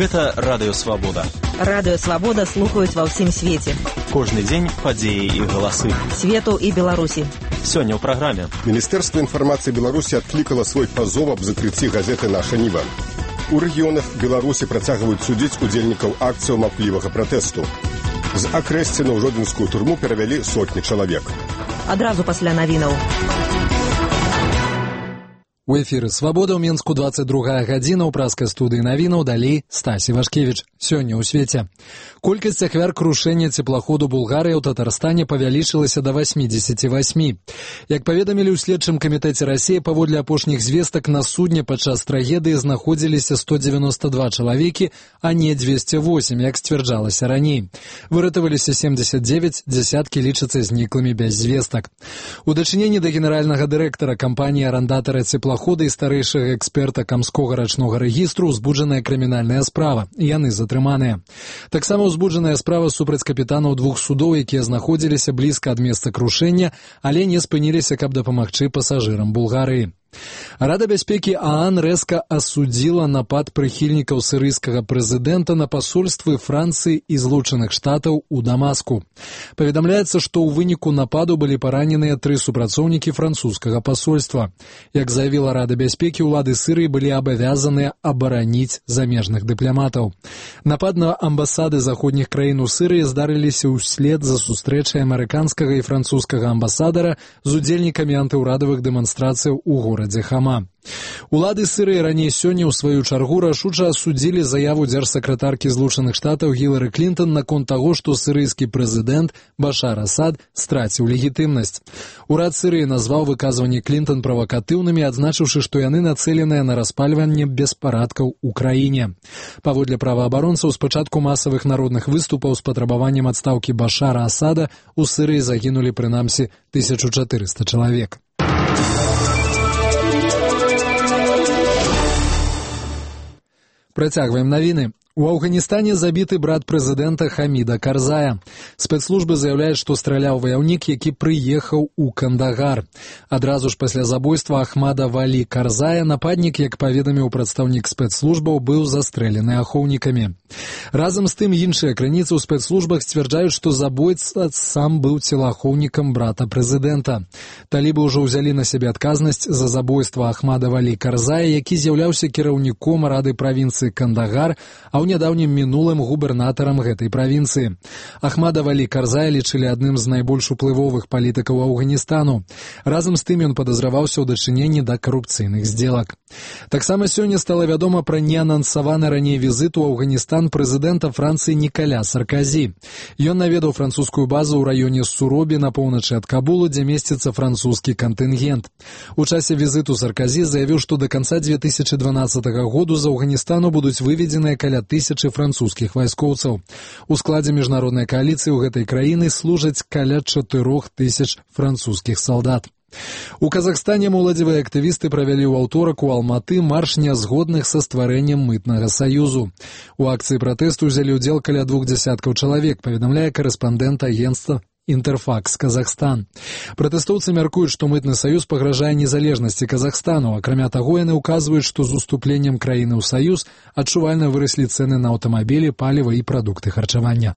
Гэта Радыё Свабода. Радыё Свабода слухаюць ва ўсім свеце. Кожны дзень падзеі і галасы Свету і Беларусі. Сёння ў праграме. Міністэрства інфармацыі Беларусі адклікала свой пазов аб закрыцці газеты «Наша Ніва». У рэгіёнах Беларусі працягваюць судзіць удзельнікаў акцыяў маўклівага пратэсту. З Акрэсціна ў жодзінскую турму перавялі сотні чалавек. Адразу пасля навінаў. У эфіры «Свабода» ў Мінску 22 гадзіна ў праскай студыі навінаў, далей Стасі Вашкевіч. Сёння ў свеце. Колькасць ахвяр крушэння цеплаходу Булгарыі ў Татарстане павялічылася да 88. Як паведамілі ў следчым камітэце Расіі, паводле апошніх звестак на судне падчас трагедыі знаходзіліся 192 чалавекі, а не 208, як сцвярджалася раней. Выратаваліся 79, дзясяткі лічацца зніклымі без звестак. У дачыненні да генеральнага дырэктара кампаніі-арандатара цеплахода і старэйшага эксперта Камскога рачнога рэгістру узбуджаная крымінальная справа. Яны затрыманыя. Таксама узбуджаная справа супраць капітанаў двух судоў, якія знаходзіліся блізка ад месца крушэння, але не спыніліся, каб дапамагчы пасажырам Булгарыі. Рада бяспекі ААН рэзка асудзіла напад прыхільнікаў сірыйскага прэзідэнта на пасольствы Францыі і Злучаных Штатаў у Дамаску. Паведамляецца, што ў выніку нападу былі параненыя 3 супрацоўнікі французскага пасольства. Як заявіла Рада бяспекі, улады Сірыі былі абавязаныя абараніць замежных дыпламатаў. Напад на амбасады заходніх краін у Сірыі здарыліся ўслед за сустрэчай амерыканскага і французскага амбасадара з удзельнікамі антыўрадавых дэманстрацыяў у горадзе Хама. Улады Сірыі раней сёння ў сваю чаргу рашуча асудзілі заяву дзяржсакратаркі Злучаных Штатаў Гілары Клінтон наконт таго, што сірыйскі прэзідэнт Башар Асад страціў легітымнасць. Урад Сірыі назваў выказванні Клінтон правакатыўнымі, адзначыўшы, што яны нацэленыя на распальванне беспарадкаў у краіне. Паводле праваабаронцаў, з пачатку масавых народных выступаў з патрабаваннем адстаўкі Башара Асада у Сірыі загінулі прынамсі 1400 чалавек. Працягваем навіны. У Афганістане забіты брат прэзідэнта Хаміда Карзая. Спецслужбы заяўляюць, што страляў ваяўнік, які прыехаў у Кандагар. Адразу ж пасля забойства Ахмада Валі Карзая нападнік, як паведаміў прадстаўнік спецслужбаў, быў застрэлены ахоўнікамі. Разам з тым іншыя крыніцы ў спецслужбах сцвярджаюць, што забойца сам быў целаахоўнікам брата прэзідэнта. Талібы ўжо ўзялі на сябе адказнасць за забойства Ахмада Валі Карзая, які з'яўляўся кіраўніком рады правінцыі Кандагар, а ў нядаўнім мінулым губернатарам гэтай правінцыі. Ахмада Валі Карзая лічылі адным з найбольш уплывовых палітыкаў Афганістану. Разам з тым ён падазраваўся ў дачыненні да карупцыйных здзелак. Таксама сёння стала вядома пра неанансаваны раней візіт у Афганістан прэзідэнта Францыі Нікаля Сарказі. Ён наведаў французскую базу ў раёне Суробі на поўначы ад Кабулу, дзе месціцца французскі кантынгент. У часе візіту Сарказі заявіў, што да канца 2012 году з Афганістану будуць выведзеныя каля 1000 французскіх вайскоўцаў. У складзе міжнароднай кааліцыі ў гэтай краіны служаць каля 4000 французскіх салдат. У Казахстане моладзевыя актывісты правялі ў аўторак у Алматы марш нязгодных са стварэннем мытнага саюзу. У акцыі пратэсту ўзялі ўдзел каля 20 чалавек, паведамляе корэспандэнт агенцтва Інтэрфакс Казахстан. Пратэстоўцы мяркуюць, што мытны саюз пагражае незалежнасці Казахстану. Акрамя таго, яны ўказваюць, што з уступленнем краіны ў саюз адчувальна выраслі цэны на аўтамабілі, паліва і прадукты харчавання.